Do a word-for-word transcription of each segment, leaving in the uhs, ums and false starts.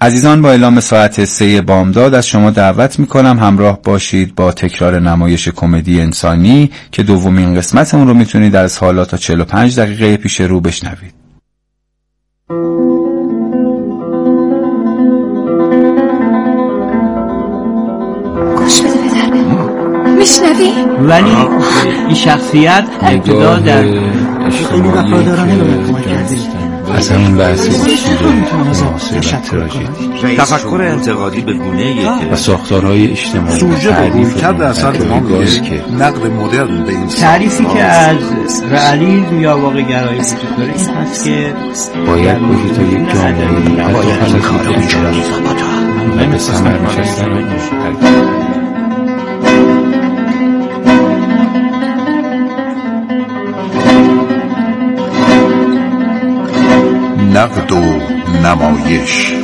عزیزان، با اعلام ساعت سه بامداد از شما دعوت میکنم همراه باشید با تکرار نمایش کمدی انسانی که دومین قسمت اون رو میتونید از حالا تا چهل و پنج دقیقه پیش رو بشنوید. گوش بده پدر میشنوی؟ ولی این شخصیت ابتدا در اصلا این بحثی اصوله تفکر انتقادی به گونه‌ای که و ساختارهای اجتماعی سوژه روی کرده اصلا ما میگه نقد مدرن به این تعریفی که از رئالیسم یا واقع گرایی وجود داره این هست که باید باشی تا یک جامعه باید کار میشود من به سمر میشستن نقد و نمایش.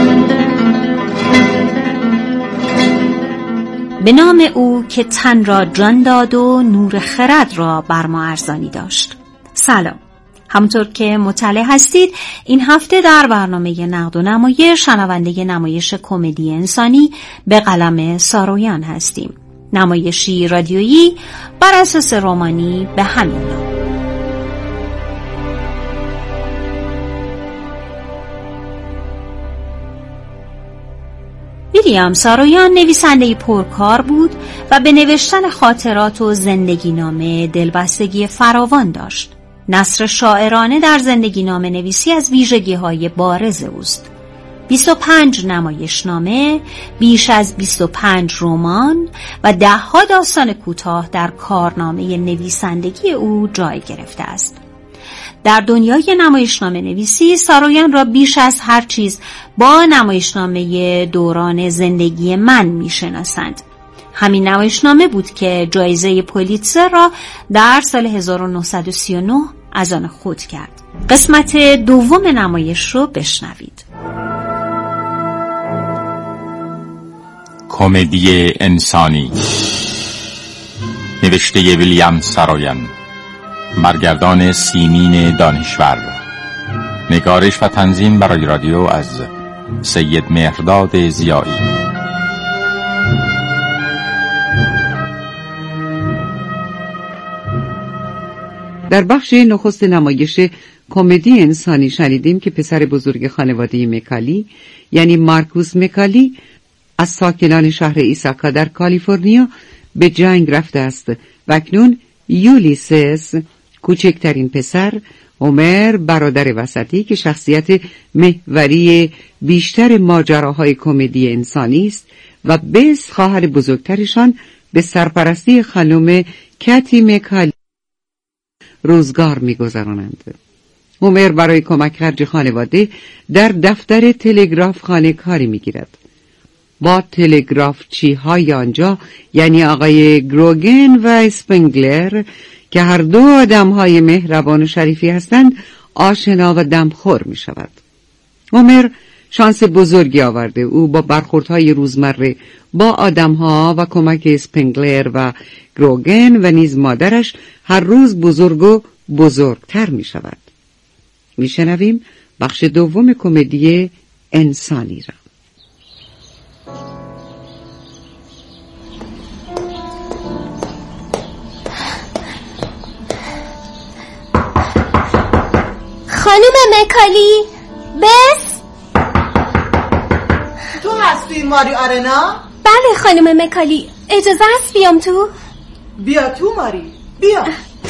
به نام او که تن را جان داد و نور خرد را بر ما ارزانی داشت. سلام. همونطور که مطلع هستید این هفته در برنامه نقد و نمایش شنونده نمایش کمدی انسانی به قلم سارویان هستیم. نمایشی رادیویی بر اساس رمانی به همین نام. ویلیام سارویان نویسنده پرکار بود و به نوشتن خاطرات و زندگی نامه دلبستگی فراوان داشت. نثر شاعرانه در زندگی نامه نویسی از ویژگی های بارز اوست. بیست و پنج نمایشنامه، بیش از بیست و پنج رمان و ده ها داستان کوتاه در کارنامه نویسندگی او جای گرفته است. در دنیای نمایشنامه نویسی سارویان را بیش از هر چیز با نمایشنامه دوران زندگی من میشناسند. همین نمایشنامه بود که جایزه پولیتزر را در سال هزار و نهصد و سی و نه از آن خود کرد. قسمت دوم نمایش رو بشنوید. کمدی انسانی، نوشته ویلیام سارویان، برگردان سیمین دانشور، نگارش و تنظیم برای رادیو از سید مهرداد ضیایی. در بخش نخست نمایش کمدی انسانی شنیدیم که پسر بزرگ خانواده مکالی یعنی مارکوس مکالی از ساکنان شهر ایساکا در کالیفرنیا به جنگ رفته است و اکنون یولیسس کوچکترین پسر، عمر برادر وسطی که شخصیت محوری بیشتر ماجراهای کمدی انسانی است و بیس خواهر بزرگترشان به سرپرستی خانم کاتی مکالی روزگار می‌گذرانند. عمر برای کمک خرج خانواده در دفتر تلگراف خانه کاری می‌گیرد. با تلگرافچی های آنجا یعنی آقای گروگن و اسپنگلر که هر دو آدم های مهربان و شریفی هستند آشنا و دمخور می شود. عمر شانس بزرگی آورده. او با برخوردهای روزمره با آدم ها و کمک اسپنگلر و گروگن و نیز مادرش هر روز بزرگ و بزرگتر می شود. می شنویم بخش دوم کمدی انسانی را. خانم مکالی بس تو هستی ماری آرنا؟ بله خانم مکالی، اجازه هست بیام تو؟ بیا تو ماری، بیا.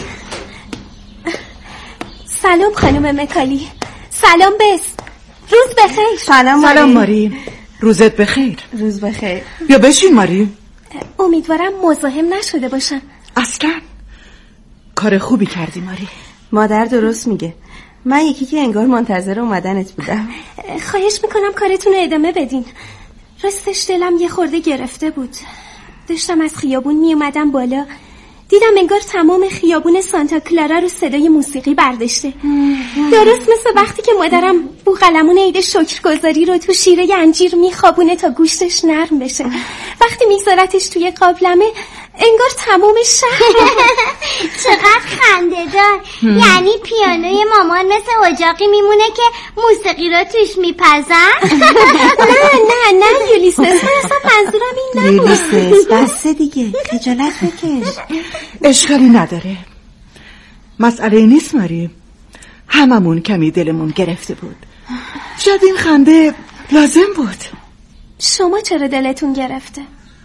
سلام خانم مکالی. سلام بس. روز بخیر. سلام ماری. سلام ماری، روزت بخیر. روز بخیر. بیا بشین ماری. امیدوارم مزاحم نشده باشم. اصلا کار خوبی کردی ماری. مادر درست میگه. من یکی که انگار منتظر اومدنت بودم. خواهش میکنم کارتون رو ادامه بدین. راستش دلم یه خورده گرفته بود. داشتم از خیابون میومدم بالا، دیدم انگار تمام خیابون سانتا کلارا رو صدای موسیقی برداشته. درست مثل وقتی که مادرم بوقلمون عید شکرگزاری رو تو شیره انجیر میخوابونه تا گوشتش نرم بشه. وقتی میذارتش توی قابلمه انگار تمام شهر. چقدر خنده‌دار. یعنی پیانوی مامان مثل اجاقی میمونه که موسیقی رو توش میپزن. نه نه نه یولیسس، من اصلا منظورم این نبود. یولیسس بسته دیگه، خجالت بکش. اشکالی نداره، مسئله نیست ماری. هممون کمی دلمون گرفته بود، شاید این خنده لازم بود. شما چرا دلتون گرفته؟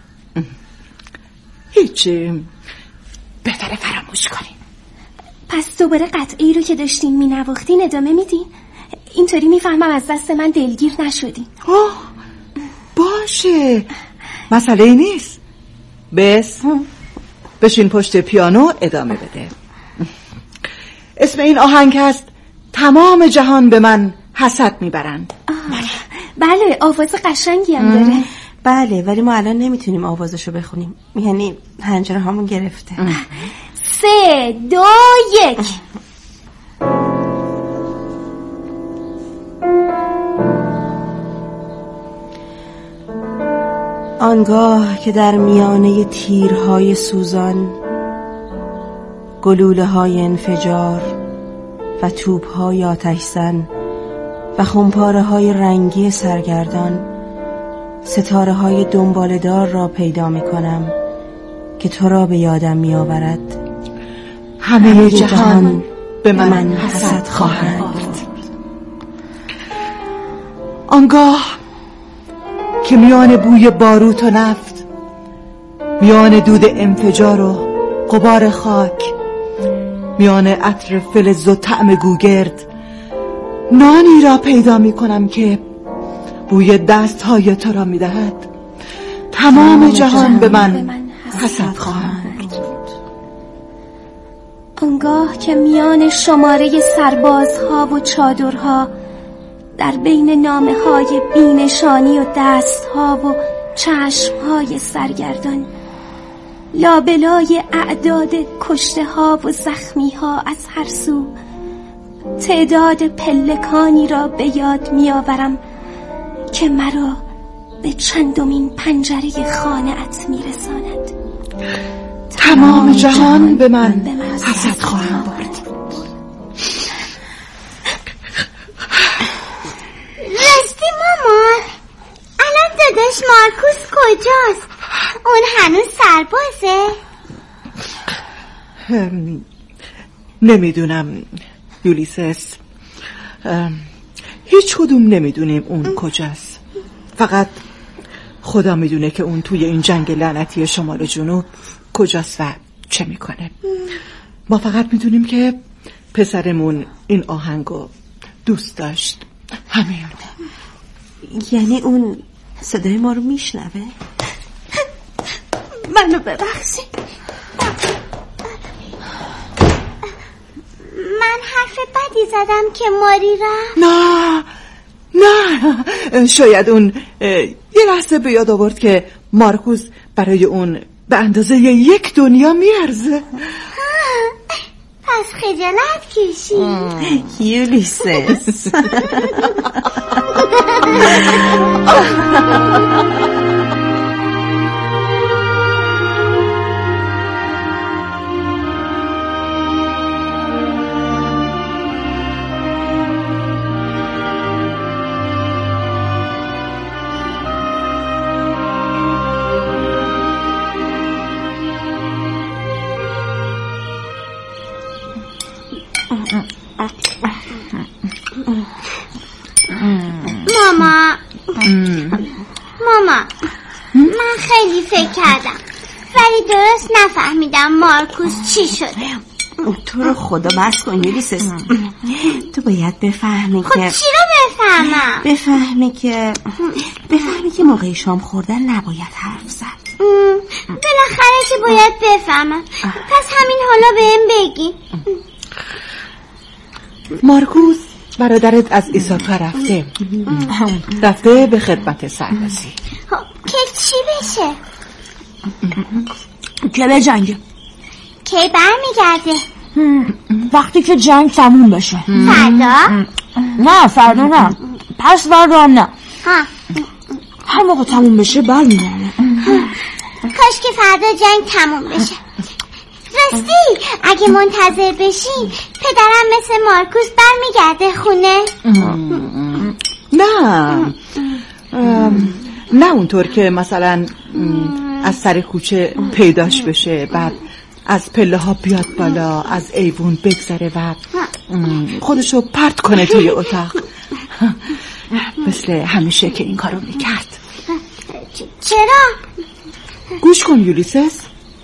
هیچی، بهتره فراموش کنیم. پس دوباره قطعی رو که داشتین می نواختین ادامه میدین؟ اینطوری میفهمم از دست من دلگیر نشدین. آه باشه، مسئله نیست. بس بشین پشت پیانو ادامه بده. اسم این آهنگ هست تمام جهان به من حسد میبرند. بله، آواز قشنگی هم داره. بله، ولی ما الان نمیتونیم آوازشو بخونیم، یعنی حنجره هامون گرفته. سه دو یک. آنگاه که در میانه تیرهای سوزان، گلوله های انفجار و توپ های آتش‌زن و خمپاره های رنگی سرگردان، ستاره های دنبالدار را پیدا می کنم که تو را به یادم می آورد. همه جهان به من, من حسد خواهند. آنگاه که میان بوی باروت و نفت، میان دود انفجار و غبار خاک، میان عطر فلز و طعم گوگرد، نانی را پیدا می کنم که بوی دست های تو را می دهد. تمام جهان به من حسد خواهند. آنگاه که میان شماره سربازها و چادرها، در بین نامه های بینشانی و دستها و چشمهای سرگردان، لابلای اعداد کشته ها و زخمی ها از هر سو، تعداد پلکانی را به یاد می آورم که مرا به چندمین پنجره خانه‌ات می رساند. تمام جهان به من حسد خواهند برد. راستی مامان، الان داداش مارکوس کجاست؟ اون هنوز سربازه؟ نمیدونم یولیسس، هیچ کدوم نمیدونیم اون کجاست. فقط خدا میدونه که اون توی این جنگ لعنتی شمال و جنوب کجاست و چه میکنه. ما فقط میدونیم که پسرمون این آهنگو دوست داشت، همین. یعنی اون صدای ما رو میشنوه؟ منو ببخشید، من حرف بدی زدم که ماری رفت؟ نه نه، شاید اون یه لحظه به یاد آورد که مارکوس برای اون به اندازه یک دنیا میارزه. پس خجالت کشید. یولیسس. ماما ماما من خیلی فکر کردم ولی درست نفهمیدم مارکوس چی شده. تو رو خدا بس کن یولیسس، تو باید بفهمی خب که چی رو بفهمم؟ بفهمی که بفهمی که موقع شام خوردن نباید حرف زد. بالاخره که باید بفهمم. پس همین حالا بهم بگی. مارکوس برادرت از ایساکا رفته رفته به خدمت سربازی. که چی بشه؟ که به جنگ. کی برمیگرده؟ وقتی که جنگ تموم بشه. فردا؟ نه فردا نه، پس فردا نه. ها هر موقع تموم بشه برمیگرده. کاش که فردا جنگ تموم بشه. راستی اگه منتظر بشین پدرم مثل مارکوس برمیگرده خونه؟ نه نه اونطور که مثلا از سر کوچه پیداش بشه، بعد از پله ها بیاد بالا، از ایوون بگذره و خودشو پرت کنه توی اتاق مثل همیشه که این کارو میکرد. چرا؟ گوش کن یولیسس،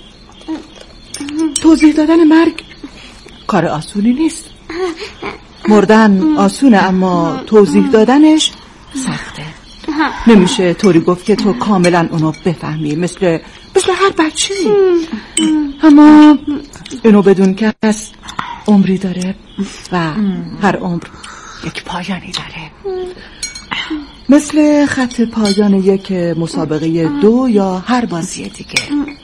توضیح دادن مرگ کار آسونی نیست. مردن آسونه اما توضیح دادنش سخته. نمیشه طوری گفت که تو کاملا اونو بفهمی، مثل مثل هر بچه. اما اینو بدون که از عمری داره و هر عمر یک پایانی داره، مثل خط پایان یک مسابقه دو یا هر بازی دیگه.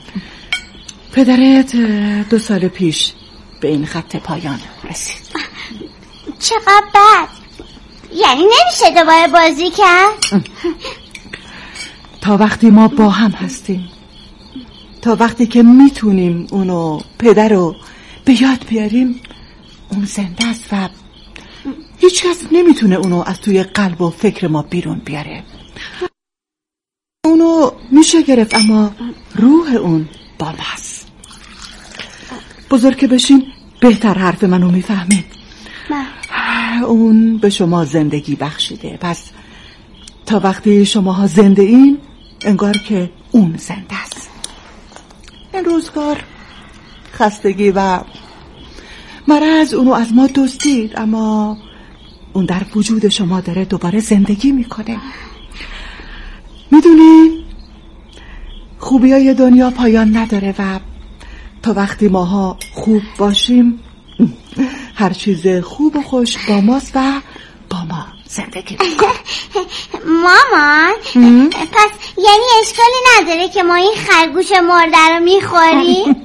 پدرت دو سال پیش به این خط پایان رسید. چقدر بد. یعنی نمیشه دوباره بازی کرد؟ تا وقتی ما با هم هستیم، تا وقتی که میتونیم اونو پدر رو به یاد بیاریم، اون زنده است و هیچ کس نمیتونه اونو از توی قلب و فکر ما بیرون بیاره. اونو میشه گرفت اما روح اون با ماست. بزرگ که بشین بهتر حرف منو میفهمید. اون به شما زندگی بخشیده، پس تا وقتی شماها زنده این انگار که اون زنده است. این روزگار خستگی و مرض اونو از ما دزدید، اما اون در وجود شما داره دوباره زندگی میکنه. میدونی خوبیای دنیا پایان نداره و تا وقتی ماها خوب باشیم هر چیز خوب و خوش با ماست و با ما زندگی میکنه. مامان پس یعنی اشکالی نداره که ما این خرگوش مرده رو میخوریم؟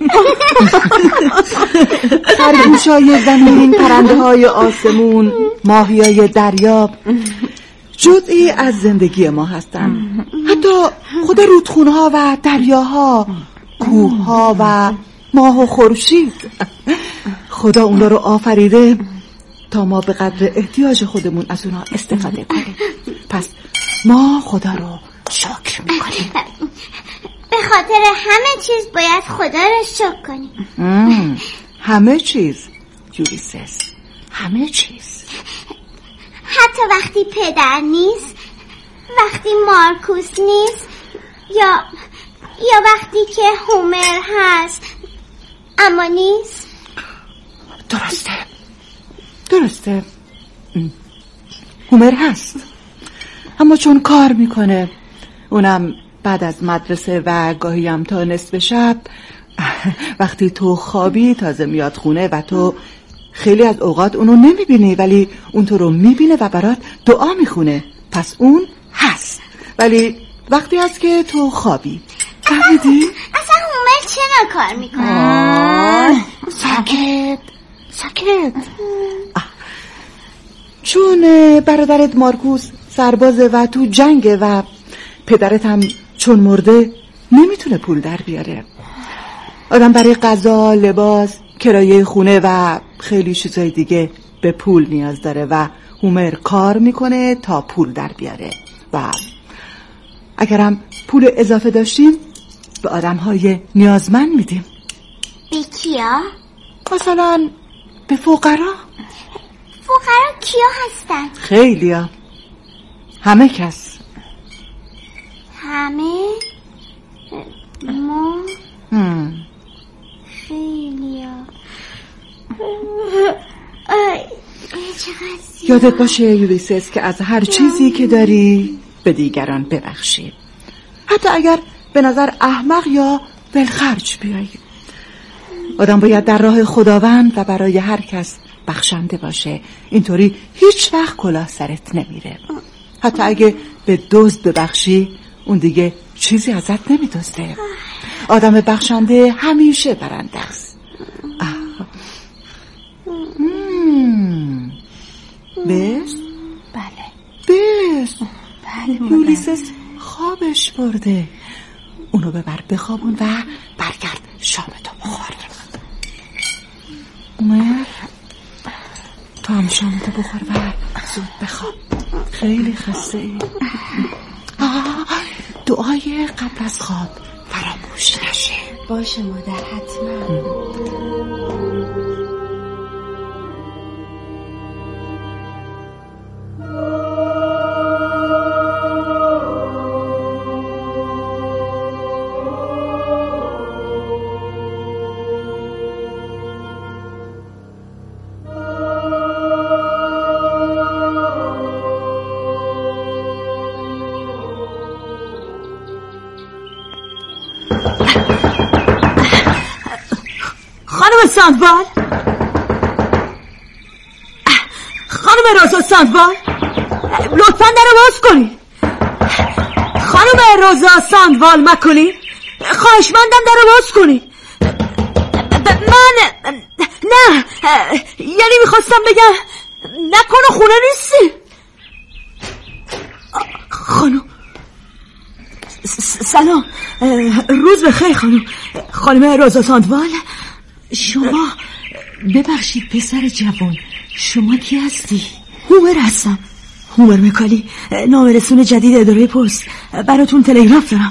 خرگوشای زمین، پرنده های آسمون، ماهی های دریا جزئی از زندگی ما هستن. حتی خود رودخونه ها و دریاها، کوه ها و ماه و خورشید. خدا اونا رو آفریده تا ما به قدر احتیاج خودمون از اونا استفاده کنیم. پس ما خدا رو شکر میکنیم. به خاطر همه چیز باید خدا رو شکر کنیم. همه چیز یولیسس، همه چیز. حتی وقتی پدر نیست، وقتی مارکوس نیست، یا یا وقتی که هومر هست اما نیست. درسته درسته هومر هست، اما چون کار میکنه، اونم بعد از مدرسه و گاهی هم تا نصف شب، وقتی تو خوابی تازه میاد خونه و تو خیلی از اوقات اونو نمیبینی، ولی اون تو رو میبینه و برات دعا میخونه. پس اون هست، ولی وقتی هست که تو خوابی. فهمیدی؟ اصلا هومر چرا کار میکنه؟ ساکت ساکت. چون برادرت مارکوس سربازه و تو جنگه و پدرت هم چون مرده نمیتونه پول در بیاره. آدم برای غذا، لباس، کرایه خونه و خیلی چیزای دیگه به پول نیاز داره و هومر کار میکنه تا پول در بیاره. و اگرم پول اضافه داشتیم به آدمهای نیازمند میدیم. به کیا؟ مثلا به فقرا. فقرا کیا هستن؟ خیلیا، همه کس. همه؟ ما؟ هم. خیلیا. یادت باشه یولیسس که از هر چیزی که داری به دیگران ببخشی، حتی اگر به نظر احمق یا ولخرج بیایی. آدم باید در راه خداوند و برای هر کس بخشنده باشه، اینطوری هیچ وقت کلاه سرت نمیره. حتی اگه به دزد ببخشی اون دیگه چیزی ازت نمیدزده. آدم بخشنده همیشه برنده است. بس؟ بله بس؟ بله یولیسس خوابش برده. اونو ببر بخوابون و برگرد شامتو بخور. عمر تو هم شامتو بخور و زود بخواب، خیلی خسته ای. دعای قبل از خواب فراموش نشه. باشه مادر، حتما. ساندوال، خانم روزا ساندوال، لطفاً در باز کنید. خانم روزا ساندوال مکلی، خواهشمندم در باز کنید. من نه، یعنی میخواستم بگم نکنه خونه نیستی. خانم سلام، روز بخیر خانم. خانم روزا ساندوال، شما ببخشید پسر جوان، شما کی هستی؟ هومر هستم، هومر مکالی، نامرسون جدید اداره پست. براتون تلگراف دارم.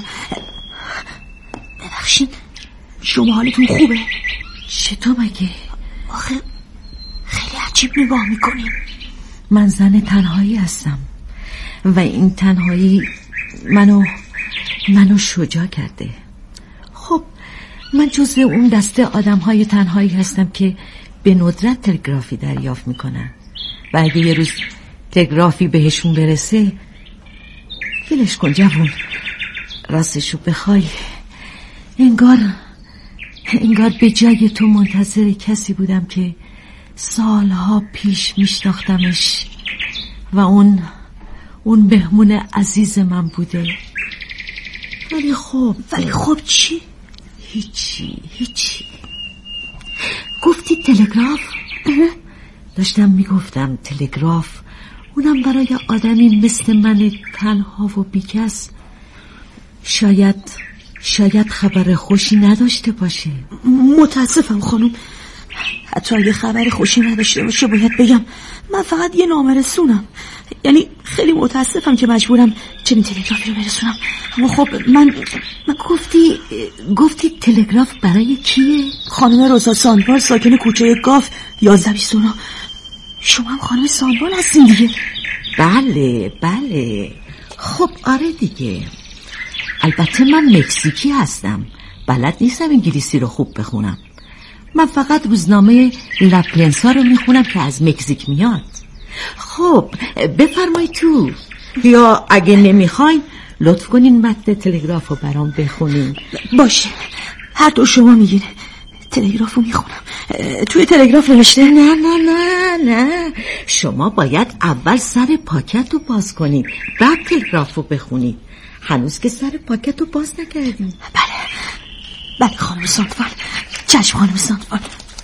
ببخشید شما حالتون خوبه؟ چطور مگه؟ آخه خیلی عجیب نگاه میکنیم. من زن تنهایی هستم و این تنهایی منو منو شجاع کرده. خب من جزو اون دسته آدم های تنهایی هستم که به ندرت تلگرافی دریافت میکنن و اگه یه روز تلگرافی بهشون برسه، ولش کن جوون. راستشو بخوای انگار انگار به جای تو منتظر کسی بودم که سالها پیش میشناختمش و اون اون مهمون عزیز من بوده. ولی خب ولی خب چی؟ هیچی هیچی. گفتی تلگراف؟ داشتم میگفتم تلگراف، اونم برای آدمی مثل من تنها و بیکس شاید شاید خبر خوشی نداشته باشه. متاسفم خانم، حتی اگه خبر خوشی نداشته باشه باید بگم من فقط یه نامرسونم. یعنی خیلی متاسفم که مجبورم چنین تلگرافی رو برسونم. اما خب من من گفتی گفتی تلگراف برای کیه؟ خانم روزا ساندوال، ساکن کوچه گاف یازده بیست و نه. شما هم خانم ساندوال هستین دیگه؟ بله بله. خب آره دیگه. البته من مکزیکی هستم، بلد نیستم انگلیسی رو خوب بخونم. من فقط روزنامه لاپرنسا رو میخونم که از مکزیک میاد. خب بفرمایید تو، یا اگه نمیخواین لطف کنین متن تلگراف رو برام بخونین. باشه، هر دو شما میگین. تلگراف رو میخونم. توی تلگراف نوشته نه نه نه نه شما باید اول سر پاکت رو باز کنید، بعد تلگراف رو بخونید. هنوز که سر پاکت رو باز نکردیم. بله بله خانم ساندوال. چشم خانم ساندوال.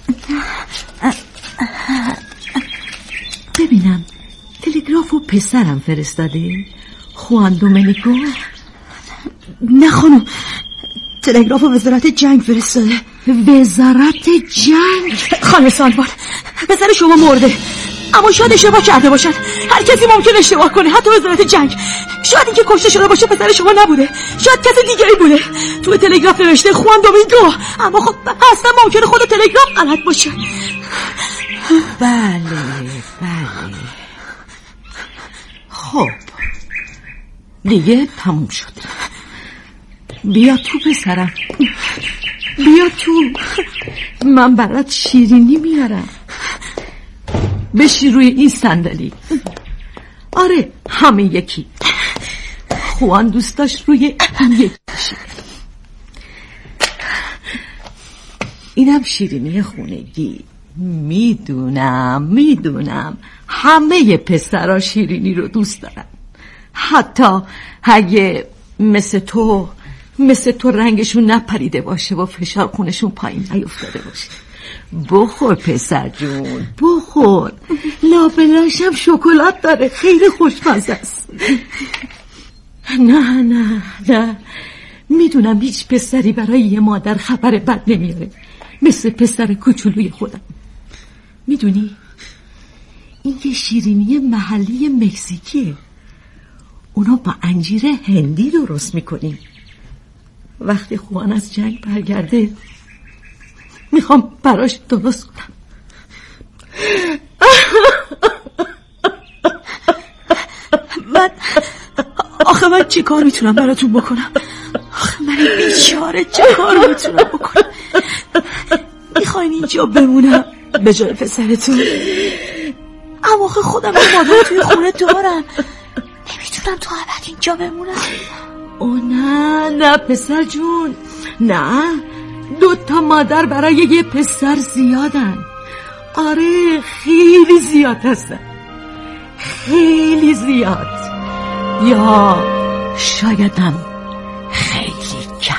ببینم تلگراف رو پسرم فرستاده، خوان دومنیکو؟ نه خانم، تلگراف رو وزارت جنگ فرستاده. وزارت جنگ؟ خانم ساندوال، پسر شما مرده، اما شاید اشتباه کرده باشن. هر کسی ممکن اشتباه کنه، حتی وزارت جنگ. شاید اینکه کشته شده باشه پسر شما نبوده، شاید کسی دیگری بوده. تو تلگراف نوشته خوان دومینگو، اما خب اصلا ممکنه خود تلگراف غلط باشه. بله بله. خب دیگه تموم شد. بیا تو پسرم، بیا تو، من برات شیرینی میارم. بشی روی این صندلی. آره همه یکی. خوان دوست داشت روی این یکی بشه. اینم شیرینی خونگی. میدونم میدونم همه پسرا شیرینی رو دوست دارن، حتی اگه مثل تو مثل تو رنگشون نپریده باشه و فشار خونشون پایین نیفتاده باشه. بخور پسر جون بخور، لابلاش هم شکلات داره، خیلی خوشمزه است. نه نه نه میدونم هیچ پسری برای یه مادر خبر بد نمیاره مثل پسر کوچولوی خودم. میدونی این یه شیرینی محلی مکزیکیه. اونا با انجیر هندی درست میکنیم. وقتی خوان از جنگ برگرده میخوام براش درست کنم. من آخه من چی کار میتونم براتون بکنم؟ آخه من بیچاره چه کار میتونم بکنم؟ میخواین اینجا بمونم به جای پسرتون؟ اما آخه خودم مادر توی خونه دارم، نمیتونم تو ابد اینجا بمونم. او نه نه پسر جون، نه، دو تا مادر برای یه پسر زیادن. آره خیلی زیاد هستن، خیلی زیاد، یا شایدم خیلی کم.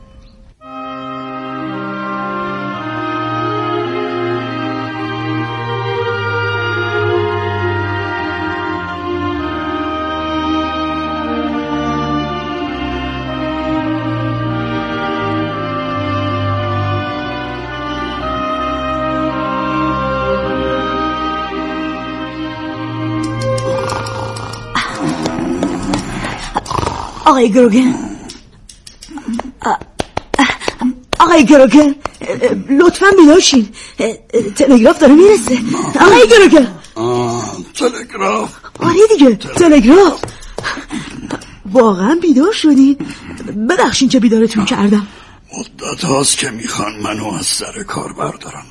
آقای گروگن، آقای گروگن لطفاً بیداشین، تلگراف داره میرسه. آقای گروگن. تلگراف؟ آره دیگه تلگراف. واقعا بیدار شدین؟ ببخشین که بیدارتون کردم. مدت هاست که میخوان منو از سر کار بردارن.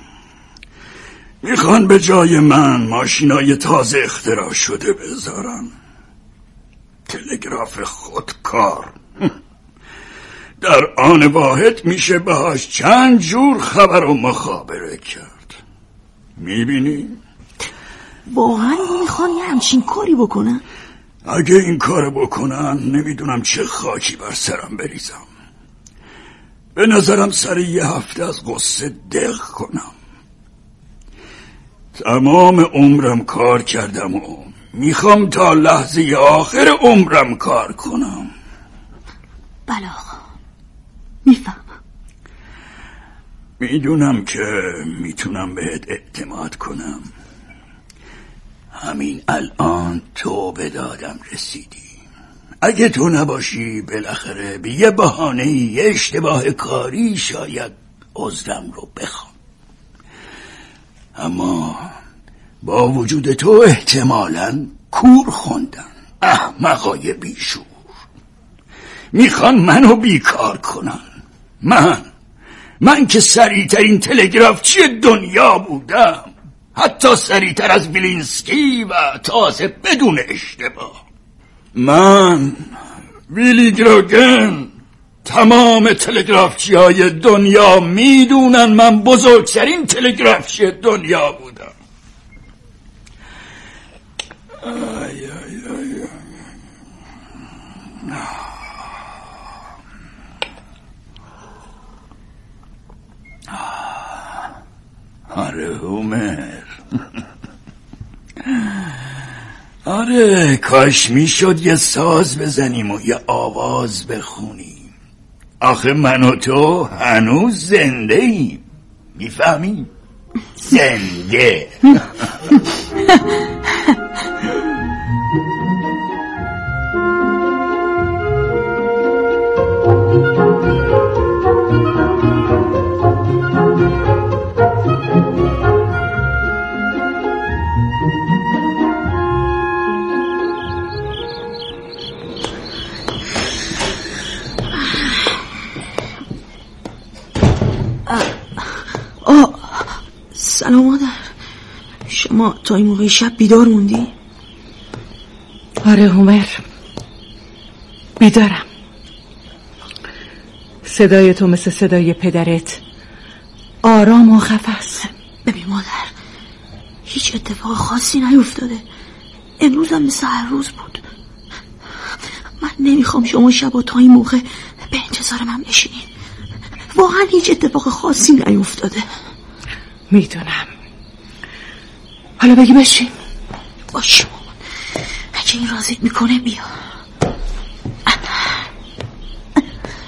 میخوان به جای من ماشینای تازه اختراع شده بذارن. تلگراف خودکار در آن واحد میشه باهاش چند جور خبر و مخابره کرد. میبینی؟ واقعا میخوان یه همچین کاری بکنن؟ اگه این کار بکنن نمیدونم چه خاکی بر سرم بریزم. به نظرم سر یه هفته از غصه دق کنم. تمام عمرم کار کردم و میخوام تا لحظه آخر عمرم کار کنم. بله آقا میفهم. میدونم که میتونم بهت اعتماد کنم. همین الان تو به دادم رسیدی. اگه تو نباشی بالاخره به یه بهانه یه اشتباه کاری شاید عذرم رو بخوام. اما با وجود تو احتمالاً کور خوندن احمقای بیشور. میخوان منو بیکار کنن. من من که سریعترین تلگرافچی دنیا بودم، حتی سریعتر از ویلینسکی و تازه بدون اشتباه. من ویلی گروگن. تمام تلگرافچی های دنیا میدونن من بزرگترین تلگرافچی دنیا بودم. آی آی آی. آره هومر. آره کاش میشد یه ساز بزنیم و یه آواز بخونیم. آخه من و تو هنوز زنده ایم. میفهمی؟ زنده. سلام مادر، شما تا این موقع شب بیدار موندی؟ آره هومر بیدارم. صدای تو مثل صدای پدرت آرام و خفه است. ببین مادر، هیچ اتفاق خاصی نیفتاده. امروز هم مثل هر روز بود. من نمیخوام شما شبا تا این موقع به انتظار من بشینین. واقعا هیچ اتفاق خاصی نیفتاده. میدونم. حالا بگی بشین. باشه اگه این راضیت میکنه بیا.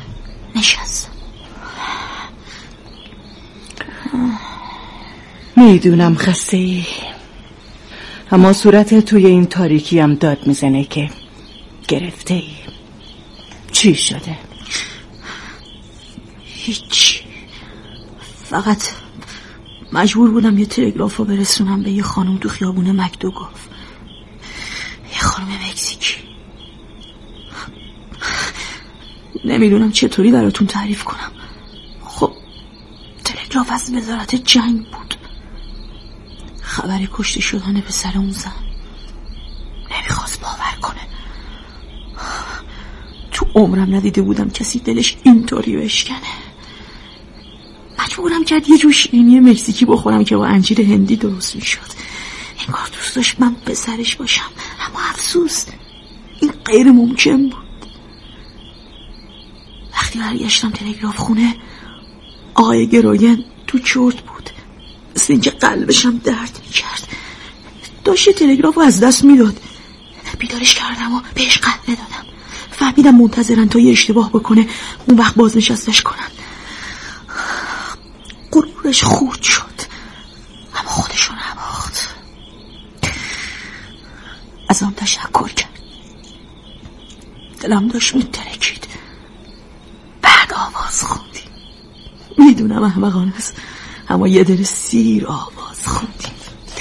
میدونم خسته ای، اما صورت توی این تاریکی هم داد میزنه که گرفته ای. چی شده؟ هیچ، فقط مجبور بودم یه تلگراف رو برسونم به یه خانم تو خیابون مکدوگاف، یه خانم مکزیکی. نمیدونم چطوری براتون تعریف کنم. خب تلگراف از وزارت جنگ بود، خبری کشته شدن پسر اون زن. نمیخواست باور کنه، تو عمرم ندیده بودم کسی دلش اینطوری بشکنه. مجبورم کرد یه جور شیرینی مکزیکی بخورم که با انجیر هندی درست میشد. انگار دوست داشت من پسرش باشم، اما افسوس این غیر ممکن بود. وقتی برگشتم تلگراف خونه، آقای گراین تو چرت بود، مثل اینکه قلبشم درد میکرد. داشت تلگراف رو از دست میداد. بیدارش کردم و بهش قهوه دادم. فهمیدم منتظرن تا یه اشتباه بکنه اون وقت بازنشستش کنن. غرورش خورد شد، اما خودشو نباخت. از آن تشکر کرد. دلم داشت میترکید. بعد آواز خوندیم. میدونم احمقانه است، اما یه دل سیر آواز خوندیم.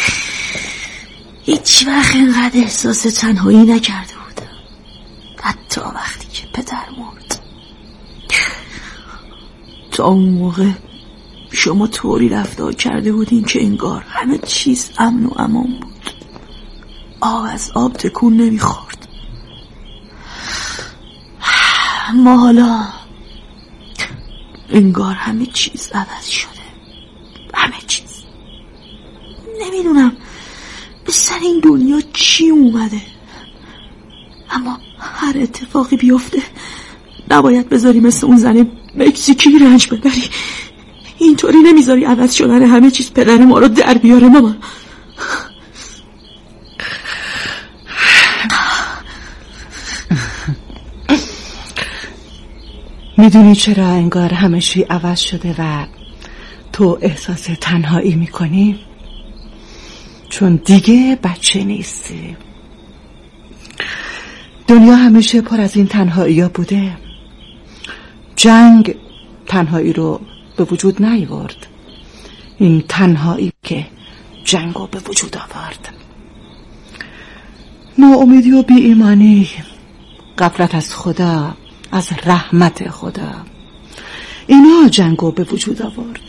هیچ وقت اینقدر احساس تنهایی نکرده بودم، حتی وقتی که پدر مرد. تا اون موقع شما طوری رفتار کرده بودین که انگار همه چیز امن و امان بود. آب از آب تکون نمیخورد. اما حالا انگار همه چیز عوض شده. همه چیز. نمیدونم به سر این دنیا چی اومده، اما هر اتفاقی بیفته نباید بذاری مثل اون زن مکزیکی رنج ببری. اینطوری نمیذاری عوض شدن همه چیز پدر ما رو در بیاره مامان. میدونی چرا انگار همه چی عوض شده و تو احساس تنهایی میکنی؟ چون دیگه بچه نیستی. دنیا همیشه پر از این تنهایی ها بوده. جنگ تنهایی رو به وجود نیاورد، این تنهایی که جنگ رو به وجود آورد. ناامیدی و بی ایمانی، غفلت از خدا، از رحمت خدا، اینا جنگ رو به وجود آورد.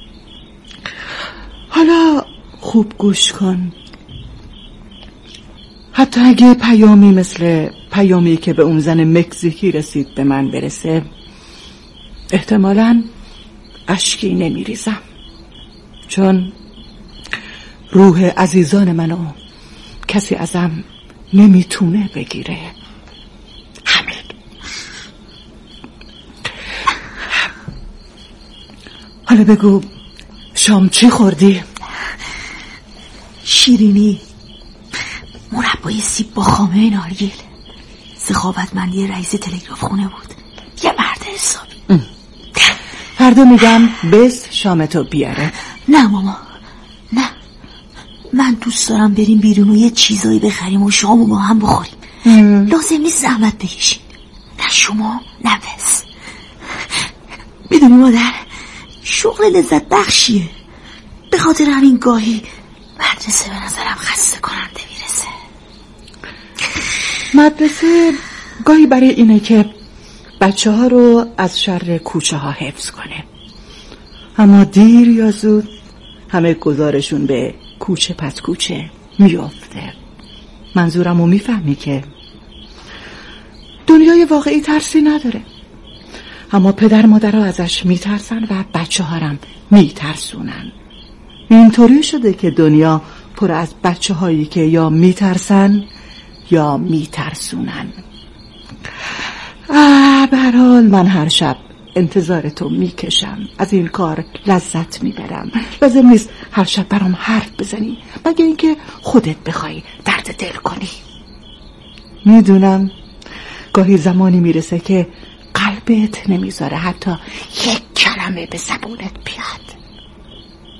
حالا خوب گوش کن. حتی اگه پیامی مثل پیامی که به اون زن مکزیکی رسید به من برسه، احتمالاً اشکی نمیریزم، چون روح عزیزان منو کسی ازم نمیتونه بگیره. همین. حالا بگو شام چی خوردی؟ شیرینی، مربای سیب با خامه نارگیل. سخاوتمندی رئیس تلگراف خونه بود، یه مرد حسابی. فردا میگم بس شامتو بیاره. نه ماما، نه، من دوست دارم بریم بیرون و یه چیزایی بخریم و شامو با هم بخوریم. ام. لازم نیست زحمت بکشین، نه شما نه بس. میدونی مادر، شغل لذت بخشیه. به خاطر همین گاهی مدرسه به نظرم خسته کننده میرسه. مدرسه گاهی برای اینه که بچه ها رو از شر کوچه ها حفظ کنه، اما دیر یا زود همه گذارشون به کوچه پس کوچه میافته. منظورم رو میفهمی که دنیای واقعی ترسی نداره، اما پدر مادر ها ازش میترسن و بچه ها هم میترسونن. اینطوری شده که دنیا پر از بچه هایی که یا میترسن یا میترسونن. به هر حال من هر شب انتظار تو میکشم، از این کار لذت میبرم. لازم نیست هر شب برام حرف بزنی، مگه اینکه خودت بخوای درد دل کنی. میدونم گاهی زمانی میرسه که قلبت نمیذاره حتی یک کلمه به زبونت بیاد.